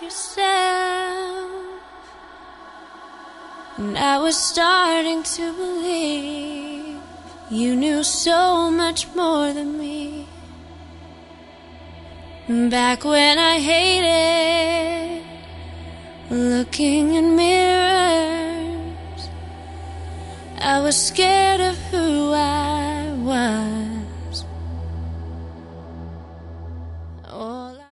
yourself, and I was starting to believe you knew so much more than me. Back when I hated looking in mirrors, I was scared of who I was.